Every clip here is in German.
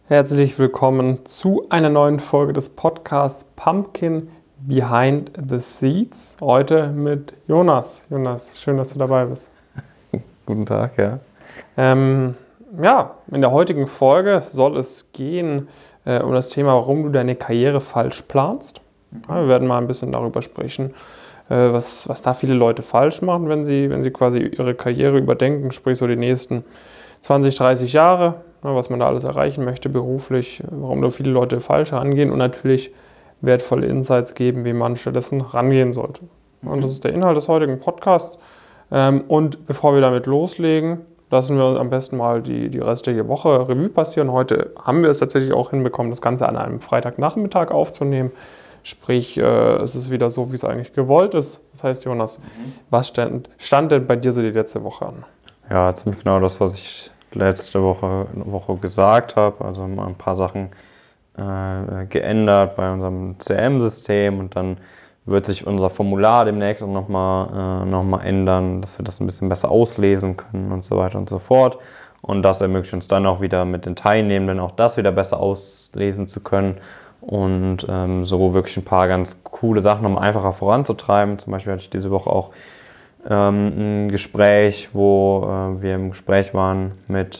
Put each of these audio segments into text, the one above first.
Herzlich willkommen zu einer neuen Folge des Podcasts Pumpkin Behind the Seeds. Heute mit Jonas. Jonas, schön, dass du dabei bist. Guten Tag, ja. In der heutigen Folge soll es gehen um das Thema, warum du deine Karriere falsch planst. Ja, wir werden mal ein bisschen darüber sprechen, was da viele Leute falsch machen, wenn sie quasi ihre Karriere überdenken, sprich so die nächsten 20, 30 Jahre, was man da alles erreichen möchte beruflich, warum da viele Leute falsch angehen und natürlich wertvolle Insights geben, wie man stattdessen rangehen sollte. Und das ist der Inhalt des heutigen Podcasts. Und bevor wir damit loslegen, lassen wir uns am besten mal die restliche Woche Revue passieren. Heute haben wir es tatsächlich auch hinbekommen, das Ganze an einem Freitagnachmittag aufzunehmen. Sprich, es ist wieder so, wie es eigentlich gewollt ist. Das heißt, Jonas, was stand denn bei dir so die letzte Woche an? Ja, ziemlich genau das, was ich letzte Woche gesagt habe. Also mal ein paar Sachen geändert bei unserem CRM-System und dann wird sich unser Formular demnächst auch noch mal ändern, dass wir das ein bisschen besser auslesen können und so weiter und so fort. Und das ermöglicht uns dann auch wieder mit den Teilnehmenden auch das wieder besser auslesen zu können und so wirklich ein paar ganz coole Sachen, um einfacher voranzutreiben. Zum Beispiel hatte ich diese Woche auch ein Gespräch, wo wir im Gespräch waren mit,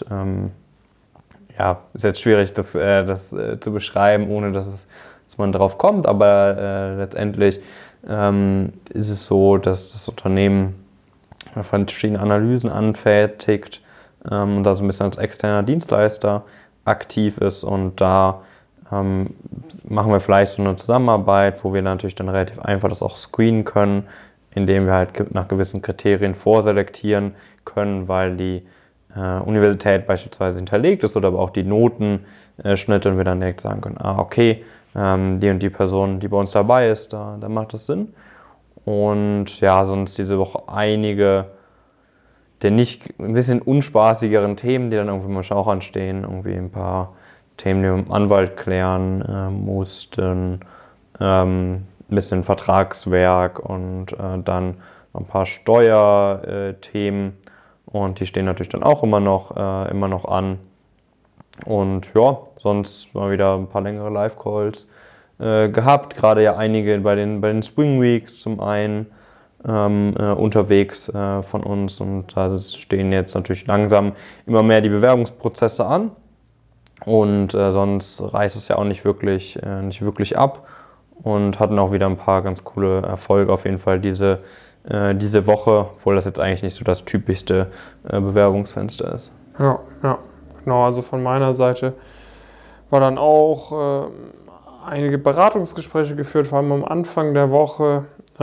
ist jetzt schwierig, das zu beschreiben, ohne dass man drauf kommt, aber letztendlich ist es so, dass das Unternehmen verschiedene Analysen anfertigt und da so ein bisschen als externer Dienstleister aktiv ist und da machen wir vielleicht so eine Zusammenarbeit, wo wir natürlich dann relativ einfach das auch screenen können, indem wir halt nach gewissen Kriterien vorselektieren können, weil die Universität beispielsweise hinterlegt ist oder aber auch die Notenschnitte und wir dann direkt sagen können, okay, die und die Person, die bei uns dabei ist, da macht das Sinn. Und ja, sonst diese Woche einige der nicht ein bisschen unspaßigeren Themen, die dann irgendwie manchmal auch anstehen, irgendwie ein paar Themen, die wir mit dem Anwalt klären mussten, ein bisschen Vertragswerk und dann noch ein paar Steuerthemen und die stehen natürlich dann auch immer noch an. Und ja, sonst mal wieder ein paar längere Live-Calls gehabt, gerade ja einige bei den Spring Weeks zum einen unterwegs von uns und da stehen jetzt natürlich langsam immer mehr die Bewerbungsprozesse an und sonst reißt es ja auch nicht wirklich ab. Und hatten auch wieder ein paar ganz coole Erfolge auf jeden Fall diese Woche, obwohl das jetzt eigentlich nicht so das typischste Bewerbungsfenster ist. Ja, genau. Also von meiner Seite war dann auch einige Beratungsgespräche geführt, vor allem am Anfang der Woche.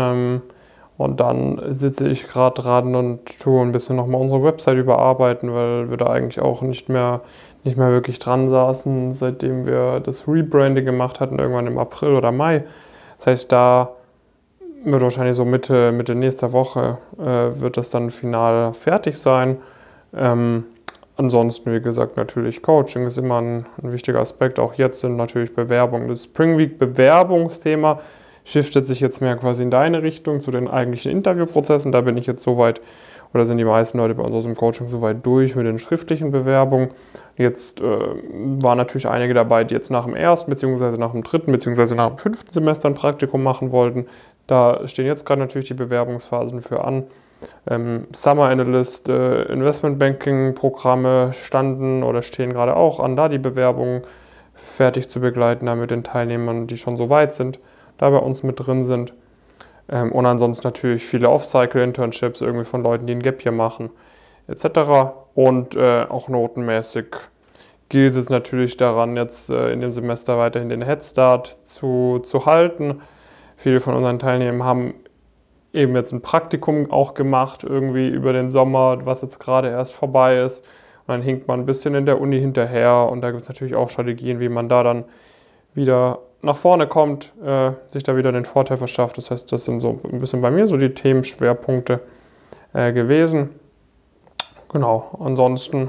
Und dann sitze ich gerade dran und tue ein bisschen nochmal unsere Website überarbeiten, weil wir da eigentlich auch nicht mehr wirklich dran saßen, seitdem wir das Rebranding gemacht hatten, irgendwann im April oder Mai. Das heißt, da wird wahrscheinlich so Mitte nächster Woche wird das dann final fertig sein. Ansonsten, wie gesagt, natürlich Coaching ist immer ein wichtiger Aspekt. Auch jetzt sind natürlich Bewerbungen. Das Spring Week Bewerbungsthema shiftet sich jetzt mehr quasi in deine Richtung zu den eigentlichen Interviewprozessen. Da bin ich jetzt soweit, oder sind die meisten Leute bei uns aus dem Coaching soweit durch mit den schriftlichen Bewerbungen. Jetzt waren natürlich einige dabei, die jetzt nach dem ersten, beziehungsweise nach dem dritten, beziehungsweise nach dem 5. Semester ein Praktikum machen wollten. Da stehen jetzt gerade natürlich die Bewerbungsphasen für an. Summer Analyst, Investmentbanking Programme standen oder stehen gerade auch an, da die Bewerbungen fertig zu begleiten, da mit den Teilnehmern, die schon so weit sind, da bei uns mit drin sind. Und ansonsten natürlich viele Off-Cycle-Internships irgendwie von Leuten, die ein Gap Year machen, etc. Und auch notenmäßig gilt es natürlich daran, jetzt in dem Semester weiterhin den Head Start zu halten. Viele von unseren Teilnehmern haben eben jetzt ein Praktikum auch gemacht, irgendwie über den Sommer, was jetzt gerade erst vorbei ist. Und dann hinkt man ein bisschen in der Uni hinterher und da gibt es natürlich auch Strategien, wie man da dann wieder nach vorne kommt, sich da wieder den Vorteil verschafft. Das heißt, das sind so ein bisschen bei mir so die Themenschwerpunkte gewesen. Genau, ansonsten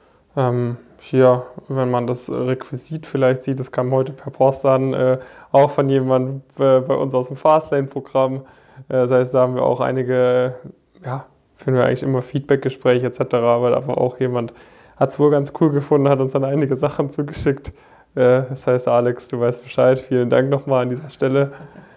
hier, wenn man das Requisit vielleicht sieht, das kam heute per Post an, auch von jemandem bei uns aus dem Fastlane-Programm. Das heißt, da haben wir auch einige, führen wir eigentlich immer Feedback-Gespräche etc., weil einfach auch jemand hat es wohl ganz cool gefunden, hat uns dann einige Sachen zugeschickt. Das heißt, Alex, du weißt Bescheid. Vielen Dank nochmal an dieser Stelle.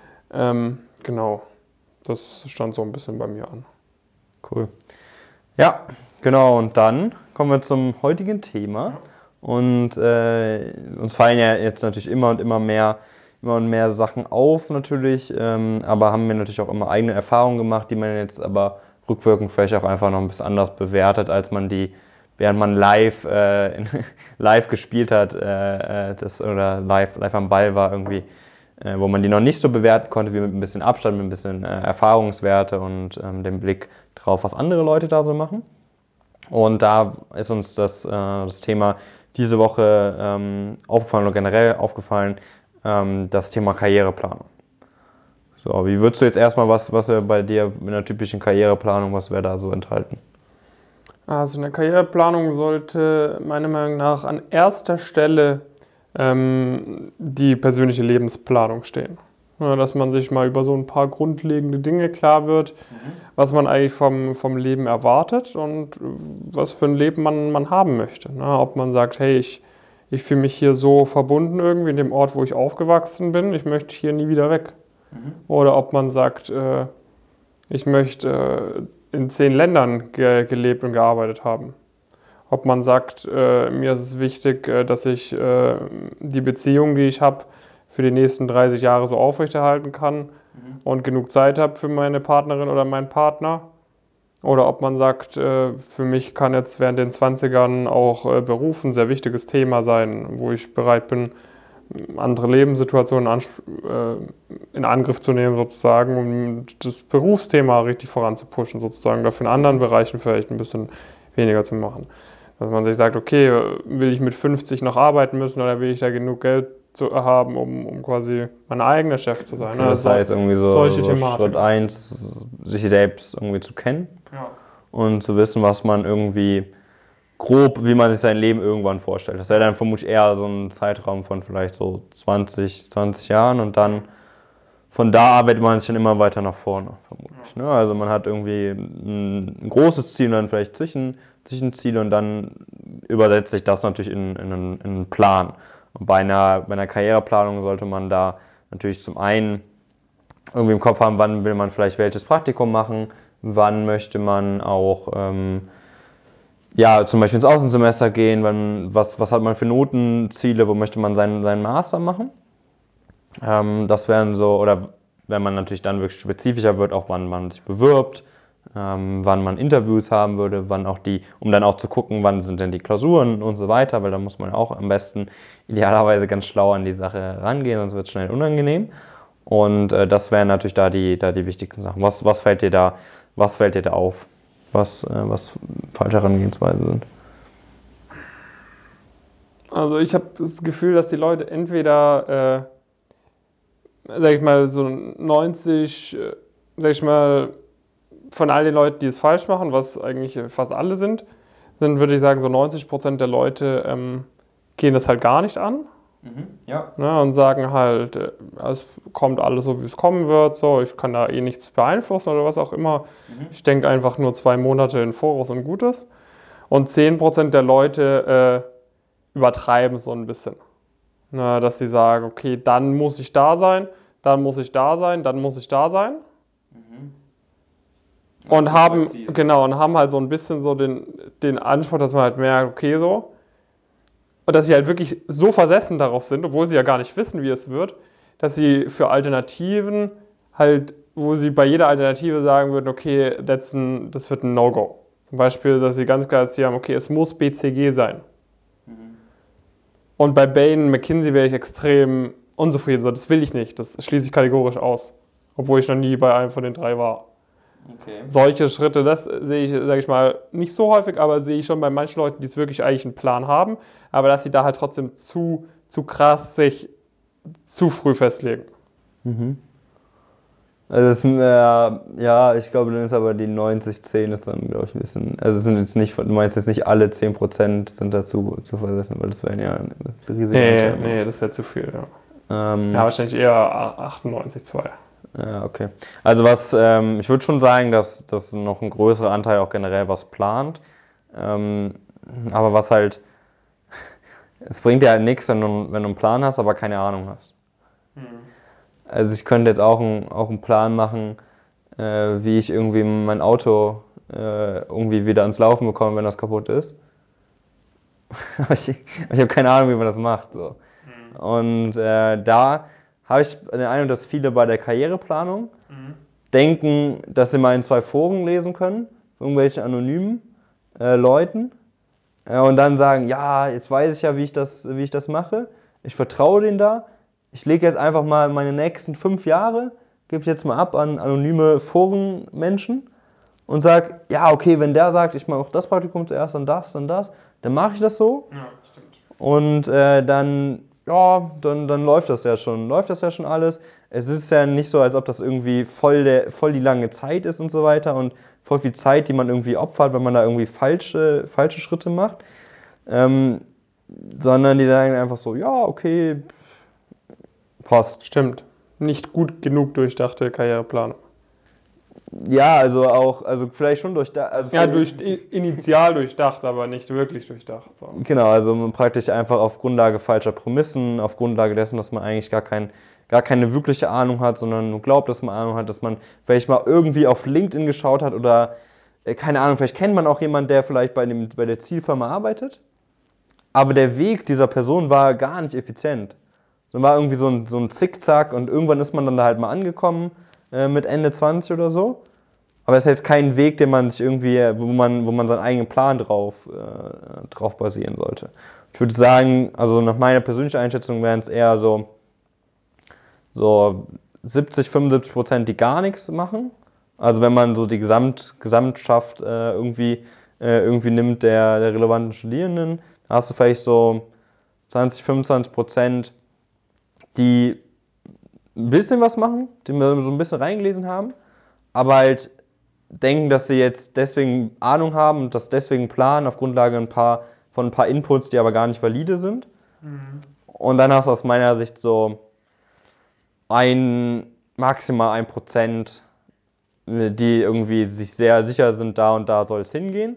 Genau, das stand so ein bisschen bei mir an. Cool. Ja, genau. Und dann kommen wir zum heutigen Thema. Und uns fallen ja jetzt natürlich immer und mehr Sachen auf natürlich, aber haben wir natürlich auch immer eigene Erfahrungen gemacht, die man jetzt aber rückwirkend vielleicht auch einfach noch ein bisschen anders bewertet, als man die, während man live gespielt hat oder live am Ball war irgendwie, wo man die noch nicht so bewerten konnte, wie mit ein bisschen Abstand, mit ein bisschen Erfahrungswerte und dem Blick drauf, was andere Leute da so machen. Und da ist uns das Thema diese Woche aufgefallen oder generell aufgefallen, das Thema Karriereplanung. So, wie würdest du jetzt erstmal, was wäre bei dir mit einer typischen Karriereplanung, was wäre da so enthalten? Also eine Karriereplanung sollte meiner Meinung nach an erster Stelle die persönliche Lebensplanung stehen. Ja, dass man sich mal über so ein paar grundlegende Dinge klar wird, was man eigentlich vom Leben erwartet und was für ein Leben man haben möchte. Na, ob man sagt, hey, ich fühle mich hier so verbunden irgendwie in dem Ort, wo ich aufgewachsen bin, ich möchte hier nie wieder weg. Oder ob man sagt, ich möchte in 10 Ländern gelebt und gearbeitet haben. Ob man sagt, mir ist es wichtig, dass ich die Beziehung, die ich habe, für die nächsten 30 Jahre so aufrechterhalten kann und genug Zeit habe für meine Partnerin oder meinen Partner. Oder ob man sagt, für mich kann jetzt während den 20ern auch Beruf ein sehr wichtiges Thema sein, wo ich bereit bin, andere Lebenssituationen in Angriff zu nehmen sozusagen, um das Berufsthema richtig voranzupushen sozusagen, dafür in anderen Bereichen vielleicht ein bisschen weniger zu machen. Dass man sich sagt, okay, will ich mit 50 noch arbeiten müssen oder will ich da genug Geld haben, um quasi mein eigener Chef zu sein. Okay, das heißt irgendwie so Schritt 1, sich selbst irgendwie zu kennen und zu wissen, was man irgendwie grob, wie man sich sein Leben irgendwann vorstellt. Das wäre dann vermutlich eher so ein Zeitraum von vielleicht so 20 Jahren und dann von da arbeitet man sich dann immer weiter nach vorne, vermutlich. Ne? Also man hat irgendwie ein großes Ziel und dann vielleicht Zwischenziele und dann übersetzt sich das natürlich in einen Plan. Und bei einer Karriereplanung sollte man da natürlich zum einen irgendwie im Kopf haben, wann will man vielleicht welches Praktikum machen, wann möchte man auch zum Beispiel ins Außensemester gehen, was hat man für Notenziele, wo möchte man seinen Master machen. Das wären so, oder wenn man natürlich dann wirklich spezifischer wird, auch wann man sich bewirbt, wann man Interviews haben würde, um dann auch zu gucken, wann sind denn die Klausuren und so weiter, weil da muss man auch am besten idealerweise ganz schlau an die Sache rangehen, sonst wird es schnell unangenehm. Und das wären natürlich da die wichtigsten Sachen. Was fällt dir da auf? Was falsche Herangehensweisen sind? Also ich habe das Gefühl, dass die Leute entweder, sag ich mal, so 90, sag ich mal, von all den Leuten, die es falsch machen, was eigentlich fast alle sind, würde ich sagen, so 90% der Leute gehen das halt gar nicht an. Ja. Ne, und sagen halt, es kommt alles so, wie es kommen wird, so, ich kann da eh nichts beeinflussen oder was auch immer. Ich denke einfach nur 2 Monate in Voraus und gut ist. Und 10% der Leute übertreiben so ein bisschen. Ne, dass sie sagen, okay, dann muss ich da sein, dann muss ich da sein, dann muss ich da sein. Und haben halt so ein bisschen so den Anspruch, dass man halt merkt, okay, so. Und dass sie halt wirklich so versessen darauf sind, obwohl sie ja gar nicht wissen, wie es wird, dass sie für Alternativen halt, wo sie bei jeder Alternative sagen würden, okay, das wird ein No-Go. Zum Beispiel, dass sie ganz klar jetzt hier haben, okay, es muss BCG sein. Und bei Bain, McKinsey wäre ich extrem unzufrieden. So, das will ich nicht, das schließe ich kategorisch aus. Obwohl ich noch nie bei einem von den 3 war. Okay. Solche Schritte, das sehe ich, sage ich mal, nicht so häufig, aber sehe ich schon bei manchen Leuten, die es wirklich eigentlich einen Plan haben, aber dass sie da halt trotzdem zu krass sich zu früh festlegen. Also ich glaube, dann ist aber die 90-10 ist dann, glaube ich, ein bisschen, also es sind jetzt nicht, du meinst jetzt nicht alle 10% sind dazu zu versetzen, weil das wären ja das riesige Nee, das wäre zu viel, ja. Wahrscheinlich eher 98,2. Ja, okay. Also ich würde schon sagen, dass noch ein größerer Anteil auch generell was plant. Aber was halt, es bringt dir halt nichts, wenn du einen Plan hast, aber keine Ahnung hast. Also ich könnte jetzt auch einen Plan machen, wie ich irgendwie mein Auto irgendwie wieder ans Laufen bekomme, wenn das kaputt ist. Aber ich habe keine Ahnung, wie man das macht. So. Und da habe ich den Eindruck, dass viele bei der Karriereplanung denken, dass sie mal in 2 Foren lesen können, irgendwelche anonymen Leuten, und dann sagen, ja, jetzt weiß ich ja, wie ich das mache. Ich vertraue denen da. Ich lege jetzt einfach mal meine nächsten 5 Jahre, gebe ich jetzt mal ab an anonyme Forenmenschen und sage, ja, okay, wenn der sagt, ich mache auch das Praktikum zuerst, dann dann mache ich das so. Ja, stimmt. Und dann läuft das ja schon. Läuft das ja schon alles. Es ist ja nicht so, als ob das irgendwie voll die lange Zeit ist und so weiter und voll viel Zeit, die man irgendwie opfert, wenn man da irgendwie falsche Schritte macht. Sondern die sagen einfach so, ja, okay, passt. Stimmt. Nicht gut genug durchdachte Karriereplanung. Ja, also vielleicht schon durchdacht. Also Ja, initial durchdacht, aber nicht wirklich durchdacht. So. Genau, also praktisch einfach auf Grundlage falscher Prämissen, auf Grundlage dessen, dass man eigentlich gar keine wirkliche Ahnung hat, sondern nur glaubt, dass man Ahnung hat, dass man vielleicht mal irgendwie auf LinkedIn geschaut hat oder, keine Ahnung, vielleicht kennt man auch jemanden, der vielleicht bei der Zielfirma arbeitet, aber der Weg dieser Person war gar nicht effizient. Dann war irgendwie so ein Zickzack und irgendwann ist man dann da halt mal angekommen mit Ende 20 oder so. Aber es ist jetzt kein Weg, den man sich irgendwie, wo man seinen eigenen Plan drauf basieren sollte. Ich würde sagen, also nach meiner persönlichen Einschätzung wären es eher so 70-75%, die gar nichts machen. Also wenn man so die Gesamtschaft irgendwie nimmt der relevanten Studierenden, da hast du vielleicht so 20-25%, die ein bisschen was machen, die wir so ein bisschen reingelesen haben, aber halt denken, dass sie jetzt deswegen Ahnung haben und das deswegen planen auf Grundlage von ein paar Inputs, die aber gar nicht valide sind. Und dann hast du aus meiner Sicht so maximal 1%, die irgendwie sich sehr sicher sind, da und da soll es hingehen.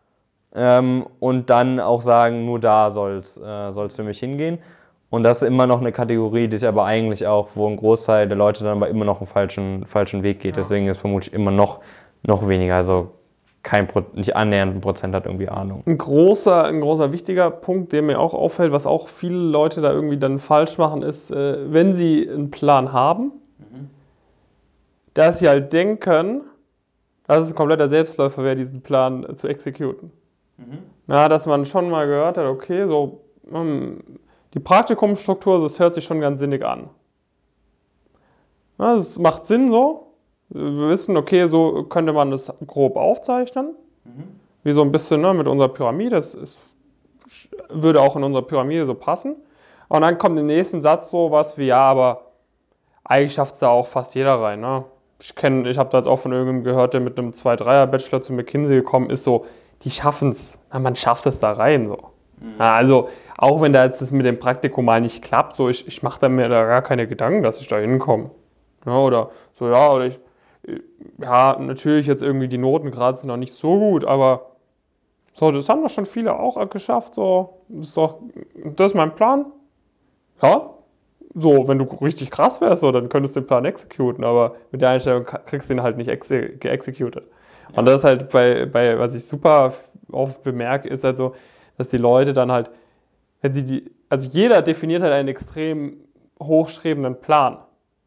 Und dann auch sagen, nur da soll es für mich hingehen. Und das ist immer noch eine Kategorie, die sich aber eigentlich auch, wo ein Großteil der Leute dann aber immer noch einen falschen Weg geht. Ja. Deswegen ist vermutlich immer noch weniger, also nicht annähernd 1% hat irgendwie Ahnung. Ein großer wichtiger Punkt, der mir auch auffällt, was auch viele Leute da irgendwie dann falsch machen, ist, wenn sie einen Plan haben, dass sie halt denken, dass es ein kompletter Selbstläufer wäre, diesen Plan zu exekuten. Ja, dass man schon mal gehört hat, okay, so die Praktikumsstruktur, das hört sich schon ganz sinnig an. Ja, das macht Sinn so. Wir wissen, okay, so könnte man das grob aufzeichnen. Wie so ein bisschen mit unserer Pyramide. Würde auch in unserer Pyramide so passen. Und dann kommt im nächsten Satz so was wie, ja, aber eigentlich schafft es da auch fast jeder rein. Ne? Ich habe da jetzt auch von irgendjemandem gehört, der mit einem 2-3er-Bachelor zu McKinsey gekommen ist, so, die schaffen es. Man schafft es da rein. So. Ja, also, auch wenn da jetzt das mit dem Praktikum mal nicht klappt, so, ich mache mir da gar keine Gedanken, dass ich da hinkomme. Ja, oder so, natürlich jetzt irgendwie die Noten gerade sind noch nicht so gut, aber so, das haben doch schon viele auch geschafft. So, das ist mein Plan. Ja, so, wenn du richtig krass wärst, so, dann könntest du den Plan exekuten, aber mit der Einstellung kriegst du ihn halt nicht geexecuted. Ja. Und das ist halt was ich super oft bemerke, ist halt so, dass die Leute dann halt, also jeder definiert halt einen extrem hochstrebenden Plan.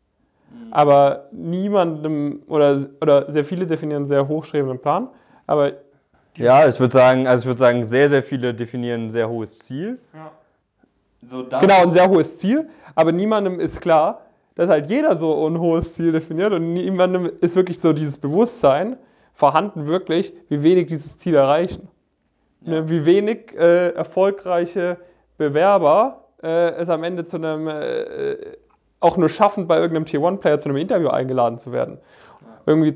Aber niemandem, oder sehr viele definieren einen sehr hochstrebenden Plan, aber... Ja, ich würde sagen, sehr, sehr viele definieren ein sehr hohes Ziel. Ja. Genau, ein sehr hohes Ziel, aber niemandem ist klar, dass halt jeder so ein hohes Ziel definiert und niemandem ist wirklich so dieses Bewusstsein vorhanden wirklich, wie wenig dieses Ziel erreichen. Ja. Wie wenig erfolgreiche Bewerber es am Ende zu einem... auch nur schaffen, bei irgendeinem Tier-1-Player zu einem Interview eingeladen zu werden. Irgendwie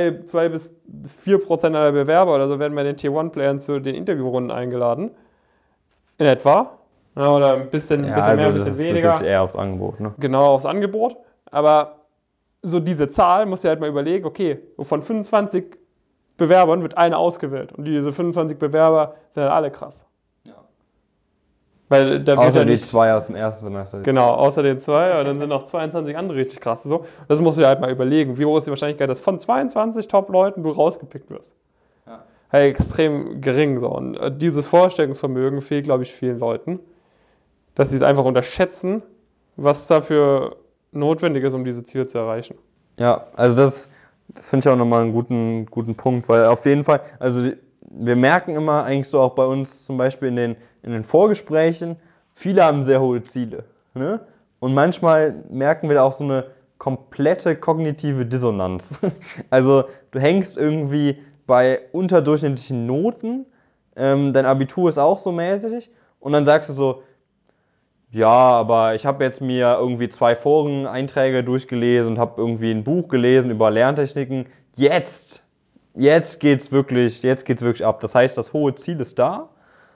2-4% aller Bewerber oder so werden bei den Tier-1-Playern zu den Interviewrunden eingeladen. In etwa. Ja, oder ein bisschen mehr, ein bisschen weniger. Das ist eher aufs Angebot. Ne? Genau, aufs Angebot. Aber so diese Zahl musst du halt mal überlegen, okay, von 25 Bewerbern wird einer ausgewählt. Und diese 25 Bewerber sind halt alle krass. Ja. Weil da wird außer ja die nicht, 2 aus dem ersten Semester. genau, außer den 2, aber dann sind noch 22 andere richtig krass. So. Das musst du dir halt mal überlegen. Wie hoch ist die Wahrscheinlichkeit, dass von 22 Top-Leuten du rausgepickt wirst? Ja. Halt extrem gering. So. Und dieses Vorstellungsvermögen fehlt, glaube ich, vielen Leuten, dass sie es einfach unterschätzen, was dafür notwendig ist, um diese Ziele zu erreichen. Ja, also das finde ich auch nochmal einen guten Punkt, weil auf jeden Fall, also wir merken immer eigentlich so auch bei uns zum Beispiel in den Vorgesprächen, viele haben sehr hohe Ziele. Ne? Und manchmal merken wir da auch so eine komplette kognitive Dissonanz. Also du hängst irgendwie bei unterdurchschnittlichen Noten, dein Abitur ist auch so mäßig und dann sagst du so, ja, aber ich habe jetzt mir irgendwie 2 Foreneinträge durchgelesen und habe irgendwie ein Buch gelesen über Lerntechniken. Jetzt geht's wirklich ab. Das heißt, das hohe Ziel ist da.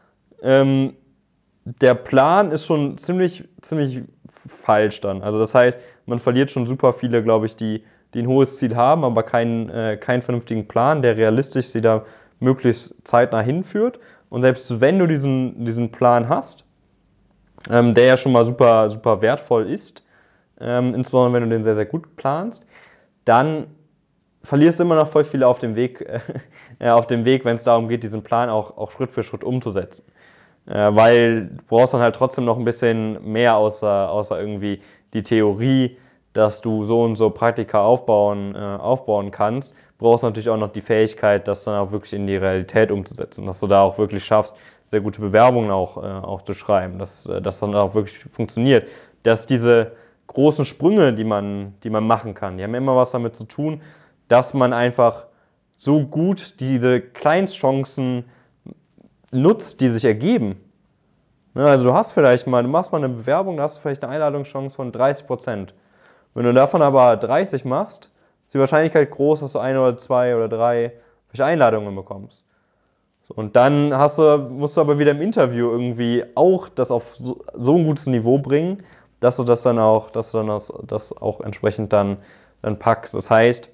Der Plan ist schon ziemlich falsch dann. Also das heißt, man verliert schon super viele, glaube ich, die ein hohes Ziel haben, aber keinen vernünftigen Plan, der realistisch sie da möglichst zeitnah hinführt. Und selbst wenn du diesen Plan hast, der ja schon mal super, super wertvoll ist, insbesondere wenn du den sehr, sehr gut planst, dann verlierst du immer noch voll viele auf dem Weg, wenn es darum geht, diesen Plan auch Schritt für Schritt umzusetzen. Weil du brauchst dann halt trotzdem noch ein bisschen mehr außer irgendwie die Theorie, dass du so und so Praktika aufbauen kannst, brauchst natürlich auch noch die Fähigkeit, das dann auch wirklich in die Realität umzusetzen, dass du da auch wirklich schaffst, sehr gute Bewerbungen auch zu schreiben, dass das dann auch wirklich funktioniert. Dass diese großen Sprünge, die man machen kann, die haben immer was damit zu tun, dass man einfach so gut diese Kleinstchancen nutzt, die sich ergeben. Also du machst mal eine Bewerbung, da hast du vielleicht eine Einladungschance von 30%. Wenn du davon aber 30 machst, ist die Wahrscheinlichkeit groß, dass du 1 oder 2 oder 3 Einladungen bekommst. Und dann musst du aber wieder im Interview irgendwie auch das auf so ein gutes Niveau bringen, dass du das auch entsprechend dann packst. Das heißt,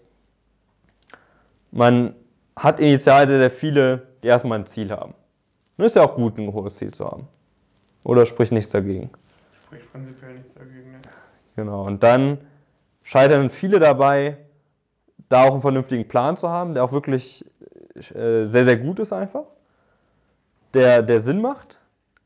man hat initial sehr, sehr viele, die erstmal ein Ziel haben. Und ist ja auch gut, ein hohes Ziel zu haben. Oder spricht nichts dagegen? Spricht prinzipiell nichts dagegen, ne? Genau. Und dann scheitern viele dabei, da auch einen vernünftigen Plan zu haben, der auch wirklich sehr, sehr gut ist einfach, der Sinn macht,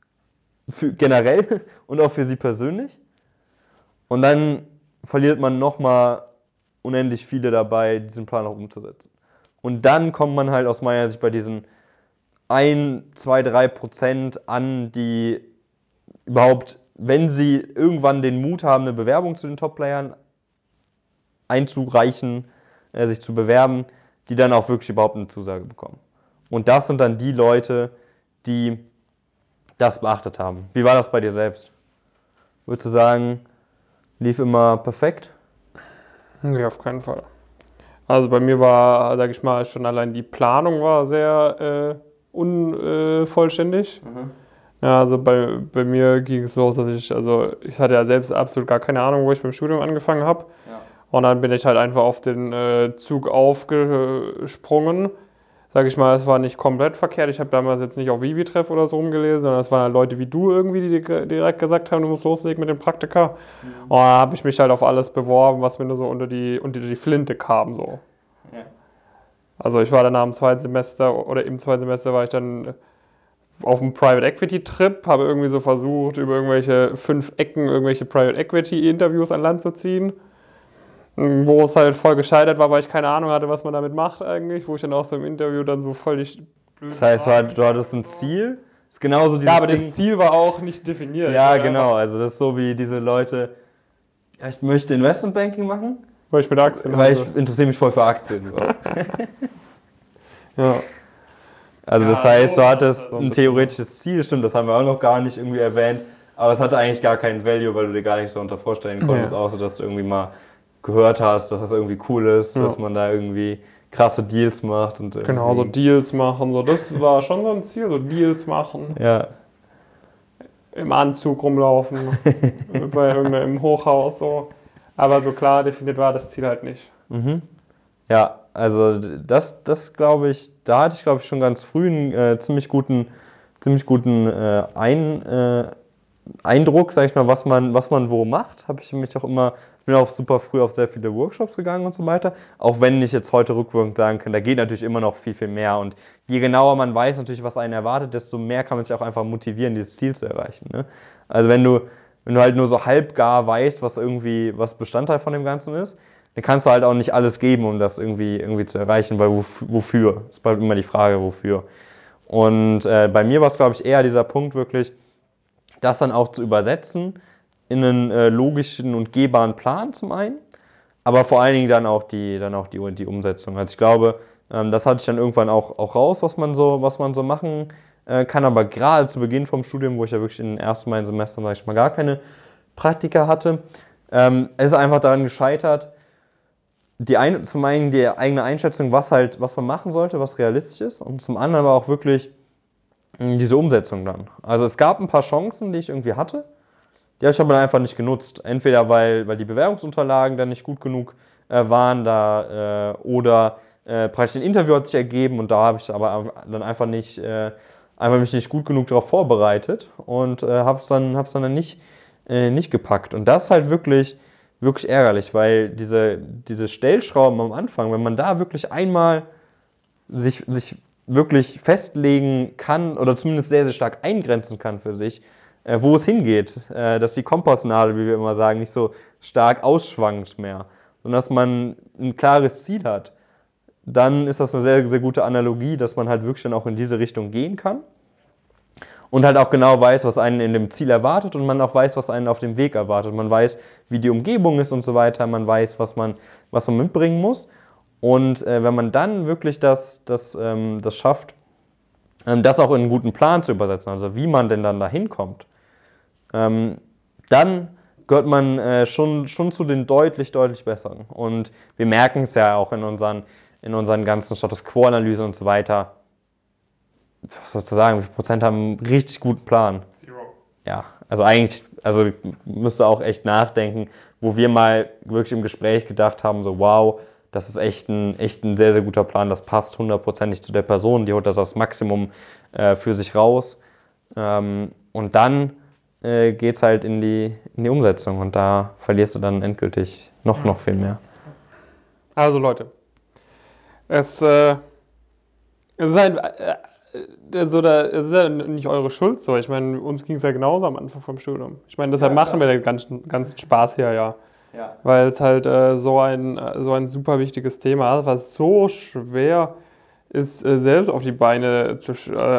generell und auch für sie persönlich. Und dann verliert man nochmal unendlich viele dabei, diesen Plan auch umzusetzen. Und dann kommt man halt aus meiner Sicht bei diesen 1, 2, 3% an, die überhaupt, wenn sie irgendwann den Mut haben, eine Bewerbung zu den Top-Playern einzureichen, sich zu bewerben, die dann auch wirklich überhaupt eine Zusage bekommen. Und das sind dann die Leute, die das beachtet haben. Wie war das bei dir selbst? Würdest du sagen, lief immer perfekt? Nee, auf keinen Fall. Also bei mir war, sag ich mal, schon allein die Planung war sehr unvollständig. Ja, also bei mir ging es los, dass ich hatte ja selbst absolut gar keine Ahnung, wo ich beim Studium angefangen habe. Ja. Und dann bin ich halt einfach auf den Zug aufgesprungen. Sag ich mal, es war nicht komplett verkehrt. Ich habe damals jetzt nicht auf Vivi-Treff oder so rumgelesen, sondern es waren halt Leute wie du irgendwie, die direkt gesagt haben, du musst loslegen mit dem Praktika. Und da habe ich mich halt auf alles beworben, was mir nur so unter die Flinte kam. So. Ja. Also ich war dann im zweiten Semester war ich dann auf einem Private Equity Trip, habe irgendwie so versucht, über irgendwelche 5 Ecken irgendwelche Private Equity Interviews an Land zu ziehen. Wo es halt voll gescheitert war, weil ich keine Ahnung hatte, was man damit macht eigentlich, wo ich dann auch so im Interview dann so völlig blöd. Das heißt, du hattest ein Ziel? Das ist genauso dieses ja, aber das Ziel war auch nicht definiert. Ja, genau. Also das ist so wie diese Leute, ja, ich möchte Investmentbanking machen. Weil ich mit Aktien Weil ich interessiere mich voll für Aktien. So. Ja. Also das heißt, du hattest ein theoretisches Ziel, stimmt, das haben wir auch noch gar nicht irgendwie erwähnt, aber es hatte eigentlich gar keinen Value, weil du dir gar nicht so unter vorstellen konntest, außer dass du irgendwie mal gehört hast, dass das irgendwie cool ist, dass man da irgendwie krasse Deals macht. Und genau, so Deals machen, so das war schon so ein Ziel, so Deals machen. Ja. Im Anzug rumlaufen, bei irgendeinem Hochhaus so. Aber so klar definiert war das Ziel halt nicht. Mhm. Ja, also das glaube ich, da hatte ich glaube ich schon ganz früh einen ziemlich guten Eindruck, sag ich mal, was man wo macht. Habe ich mich auch immer, bin auch super früh auf sehr viele Workshops gegangen und so weiter. Auch wenn ich jetzt heute rückwirkend sagen kann, da geht natürlich immer noch viel, viel mehr. Und je genauer man weiß natürlich, was einen erwartet, desto mehr kann man sich auch einfach motivieren, dieses Ziel zu erreichen. Ne? Also wenn du halt nur so halbgar weißt, was Bestandteil von dem Ganzen ist, dann kannst du halt auch nicht alles geben, um das irgendwie zu erreichen, weil wofür? Es bleibt immer die Frage, wofür. Und bei mir war es, glaube ich, eher dieser Punkt wirklich, das dann auch zu übersetzen in einen logischen und gehbaren Plan zum einen, aber vor allen Dingen dann auch die Umsetzung. Also ich glaube, das hatte ich dann irgendwann auch raus, was man so machen kann, aber gerade zu Beginn vom Studium, wo ich ja wirklich in den ersten beiden Semestern, sag ich mal, gar keine Praktika hatte, ist einfach daran gescheitert, zum einen die eigene Einschätzung, was man machen sollte, was realistisch ist, und zum anderen aber auch wirklich diese Umsetzung dann. Also es gab ein paar Chancen, die ich irgendwie hatte, die habe ich aber einfach nicht genutzt. Entweder weil die Bewerbungsunterlagen dann nicht gut genug waren oder praktisch ein Interview hat sich ergeben und da habe ich aber dann einfach mich nicht gut genug darauf vorbereitet und habe es dann nicht gepackt. Und das ist halt wirklich ärgerlich, weil diese Stellschrauben am Anfang, wenn man da wirklich einmal sich wirklich festlegen kann oder zumindest sehr, sehr stark eingrenzen kann für sich, wo es hingeht, dass die Kompassnadel, wie wir immer sagen, nicht so stark ausschwankt mehr, sondern dass man ein klares Ziel hat, dann ist das eine sehr, sehr gute Analogie, dass man halt wirklich dann auch in diese Richtung gehen kann und halt auch genau weiß, was einen in dem Ziel erwartet und man auch weiß, was einen auf dem Weg erwartet. Man weiß, wie die Umgebung ist und so weiter, man weiß, was man mitbringen muss. Und wenn man dann wirklich das schafft, das auch in einen guten Plan zu übersetzen, also wie man denn dann da hinkommt, dann gehört man schon zu den deutlich, deutlich Besseren. Und wir merken es ja auch in unseren ganzen Status Quo-Analysen und so weiter. Was soll ich sagen, wie viel Prozent haben einen richtig guten Plan? 0. Ja, also müsste auch echt nachdenken, wo wir mal wirklich im Gespräch gedacht haben, so wow, das ist echt ein sehr, sehr guter Plan, das passt 100%ig zu der Person, die holt das Maximum für sich raus. Und dann geht es halt in die Umsetzung und da verlierst du dann endgültig noch viel mehr. Also Leute, es ist halt es ist ja nicht eure Schuld so. Ich meine, uns ging es ja genauso am Anfang vom Studium. Ich meine, deshalb machen wir den ganzen Spaß hier ja. Weil es halt so ein super wichtiges Thema ist, was so schwer ist, selbst auf die Beine zu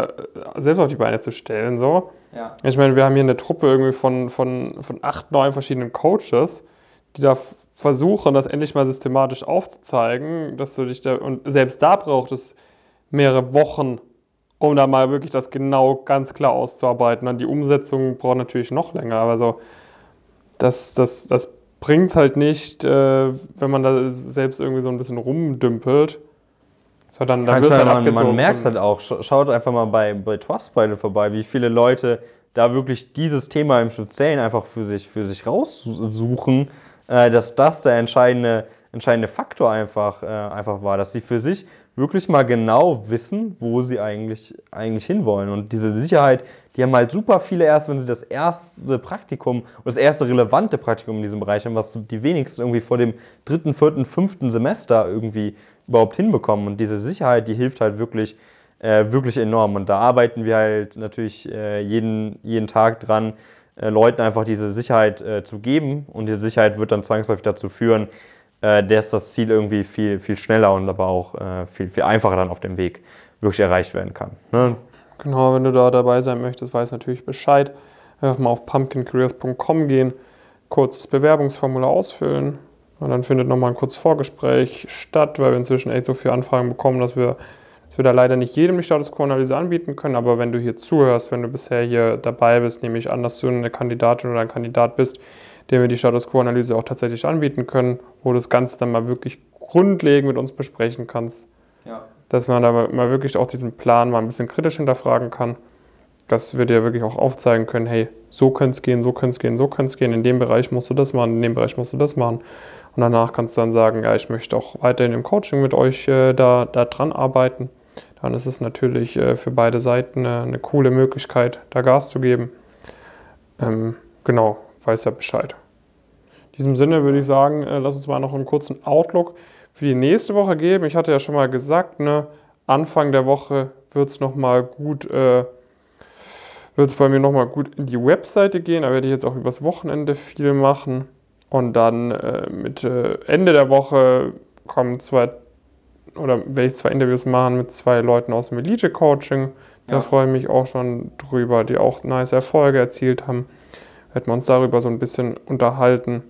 stellen. So. Ja. Ich meine, wir haben hier eine Truppe irgendwie von 8, 9 verschiedenen Coaches, die da versuchen, das endlich mal systematisch aufzuzeigen, dass du dich und selbst da braucht es mehrere Wochen, um da mal wirklich das genau ganz klar auszuarbeiten. Dann die Umsetzung braucht natürlich noch länger, aber so, das bringt es halt nicht, wenn man da selbst irgendwie so ein bisschen rumdümpelt. So, dann wirst du halt abgezogen. Man merkt es halt auch. Schaut einfach mal bei Trustpilot vorbei, wie viele Leute da wirklich dieses Thema im Speziellen einfach für sich raussuchen, dass das der entscheidende Faktor einfach war, dass sie für sich wirklich mal genau wissen, wo sie eigentlich hinwollen. Und diese Sicherheit, die haben halt super viele erst, wenn sie das erste Praktikum oder das erste relevante Praktikum in diesem Bereich haben, was die wenigsten irgendwie vor dem 3., 4., 5. Semester irgendwie überhaupt hinbekommen. Und diese Sicherheit, die hilft halt wirklich enorm. Und da arbeiten wir halt natürlich jeden Tag dran, Leuten einfach diese Sicherheit zu geben. Und diese Sicherheit wird dann zwangsläufig dazu führen, dass das Ziel irgendwie viel, viel schneller und aber auch viel, viel einfacher dann auf dem Weg wirklich erreicht werden kann. Ne? Genau, wenn du da dabei sein möchtest, weiß natürlich Bescheid. Einfach mal auf pumpkincareers.com gehen, kurzes Bewerbungsformular ausfüllen und dann findet nochmal ein kurzes Vorgespräch statt, weil wir inzwischen echt so viele Anfragen bekommen, dass wir da leider nicht jedem die Status Quo-Analyse anbieten können, aber wenn du hier zuhörst, wenn du bisher hier dabei bist, nehme ich an, dass du eine Kandidatin oder ein Kandidat bist, dem wir die Status Quo-Analyse auch tatsächlich anbieten können, wo du das Ganze dann mal wirklich grundlegend mit uns besprechen kannst. Ja. Dass man da mal wirklich auch diesen Plan mal ein bisschen kritisch hinterfragen kann, dass wir dir wirklich auch aufzeigen können, hey, so könnte es gehen, so könnte es gehen, so könnte es gehen, in dem Bereich musst du das machen, in dem Bereich musst du das machen. Und danach kannst du dann sagen, ja, ich möchte auch weiterhin im Coaching mit euch da dran arbeiten. Dann ist es natürlich für beide Seiten eine coole Möglichkeit, da Gas zu geben. Genau, weiß ja Bescheid. In diesem Sinne würde ich sagen, lass uns mal noch einen kurzen Outlook für die nächste Woche geben. Ich hatte ja schon mal gesagt, ne, Anfang der Woche wird es bei mir nochmal gut in die Webseite gehen. Da werde ich jetzt auch übers Wochenende viel machen. Und dann mit Ende der Woche werde ich 2 Interviews machen mit 2 Leuten aus dem Elite-Coaching. Da freue ich mich auch schon drüber, die auch nice Erfolge erzielt haben. Werden wir uns darüber so ein bisschen unterhalten.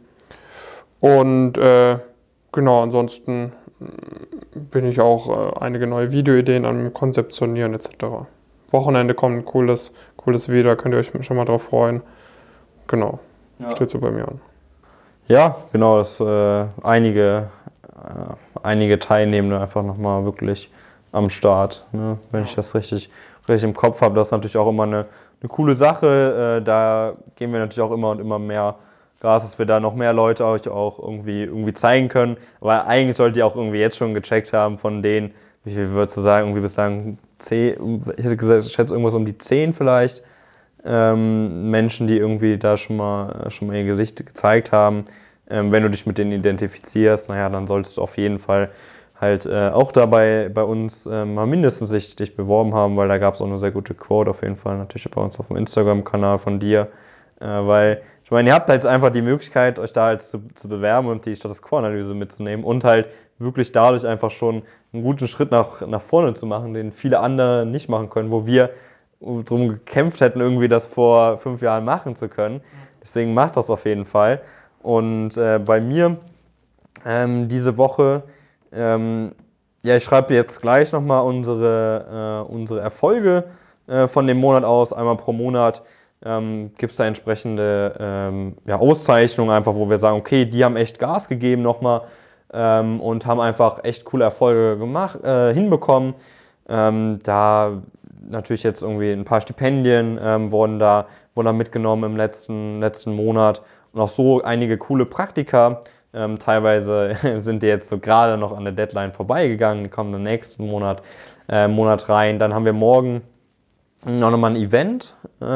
Und genau, ansonsten bin ich auch einige neue Videoideen am Konzeptionieren etc. Wochenende kommt ein cooles Video, da könnt ihr euch schon mal drauf freuen. Genau, steht so bei mir an. Ja, genau, dass einige Teilnehmende einfach nochmal wirklich am Start, ne? Wenn ich das richtig im Kopf habe. Das ist natürlich auch immer eine coole Sache. Da geben wir natürlich auch immer und immer mehr Gas, dass wir da noch mehr Leute euch auch irgendwie zeigen können. Aber eigentlich solltet ihr auch irgendwie jetzt schon gecheckt haben von denen, wie viel würdest du sagen, irgendwie bislang 10, ich hätte gesagt, ich schätze irgendwas um die 10 vielleicht, Menschen, die irgendwie da schon mal ihr Gesicht gezeigt haben. Wenn du dich mit denen identifizierst, dann solltest du auf jeden Fall halt auch dabei bei uns mal mindestens dich beworben haben, weil da gab es auch eine sehr gute Quote auf jeden Fall, natürlich bei uns auf dem Instagram-Kanal von dir, weil ich meine, ihr habt halt einfach die Möglichkeit, euch da halt zu bewerben und die Status Quo-Analyse mitzunehmen und halt wirklich dadurch einfach schon einen guten Schritt nach vorne zu machen, den viele andere nicht machen können, wo wir drum gekämpft hätten, irgendwie das vor 5 Jahren machen zu können. Deswegen macht das auf jeden Fall. Und bei mir diese Woche, ich schreibe jetzt gleich nochmal unsere Erfolge von dem Monat aus, einmal pro Monat. Gibt es da entsprechende Auszeichnungen, einfach, wo wir sagen, okay, die haben echt Gas gegeben nochmal und haben einfach echt coole Erfolge hinbekommen. Da natürlich jetzt irgendwie ein paar Stipendien wurden da mitgenommen im letzten Monat und auch so einige coole Praktika. Teilweise sind die jetzt so gerade noch an der Deadline vorbeigegangen, die kommen im nächsten Monat rein. Dann haben wir morgen auch nochmal ein Event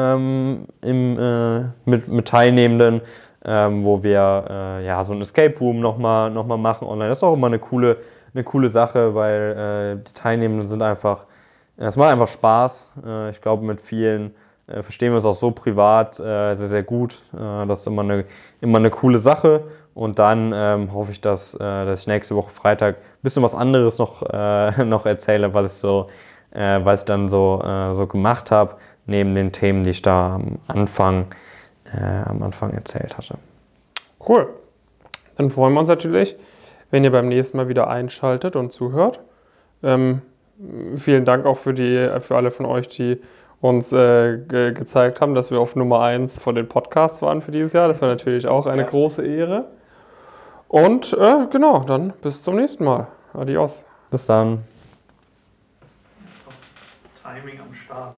mit Teilnehmenden, wo wir so ein Escape Room nochmal machen online. Das ist auch immer eine coole Sache, weil die Teilnehmenden sind einfach, es macht einfach Spaß. Ich glaube, mit vielen verstehen wir uns auch so privat sehr, sehr gut. Das ist immer eine coole Sache. Und dann hoffe ich, dass ich nächste Woche Freitag ein bisschen was anderes noch erzähle, was ich dann so gemacht habe, neben den Themen, die ich da am Anfang erzählt hatte. Cool. Dann freuen wir uns natürlich, wenn ihr beim nächsten Mal wieder einschaltet und zuhört. Vielen Dank auch für alle von euch, die uns gezeigt haben, dass wir auf Nummer 1 von den Podcasts waren für dieses Jahr. Das war natürlich auch eine große Ehre. Und genau, dann bis zum nächsten Mal. Adios. Bis dann. Timing am Start.